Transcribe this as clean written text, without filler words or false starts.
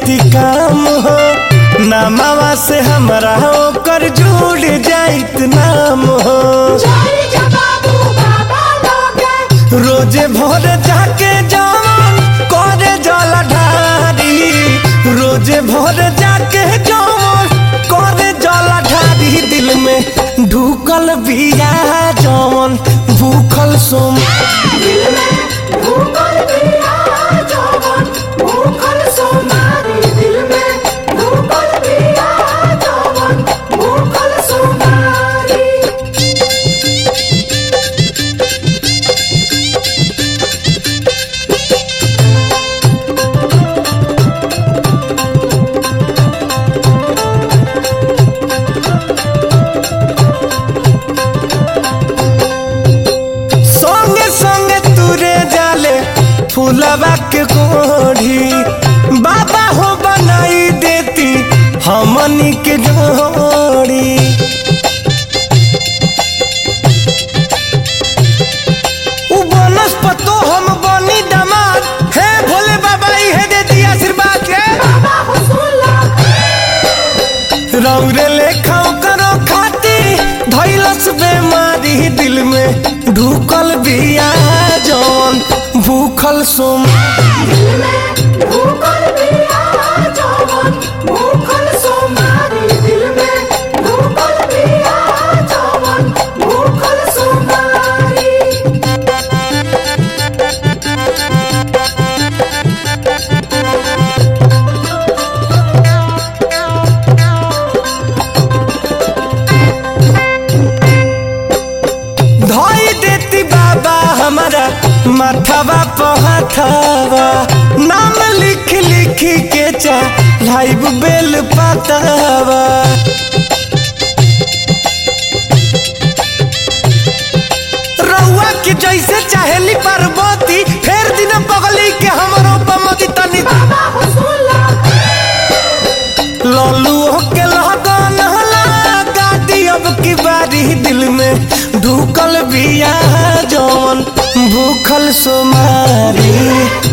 देती काम हो, नामावा से हमरा ओकर जुड़ जाइत नाम हो। रोजे भोर जाके जवन करे जल ढारी, रोजे भोर जाके जवन करे जल ढारी, दिल में ढुकल बिया जवन भूखल सोम। फूलवा के कोढ़ी बाबा हो बनाई देती हमनी के जोड़ी। उ बनस पतो हम बनी दामाद, हे भोले बाबा इहे देती आशीर्वाद के। रौरे लेखा करो खाती धैलस बेमारी, दिल में ढुकल बिया जौन भूखल सोम। धोई देती बाबा हमारा माथावा पहाथावा, नाम लिख लिख के लाइव बेल पातावा। रउआ के जैसे चाहेली पार्वती, फेर दिन पगली के हमरो पमती तनी। लल्लू के लगन लगा दी अब की बारी, दिल में ढुकल बिया जवन भूखल सोमारी।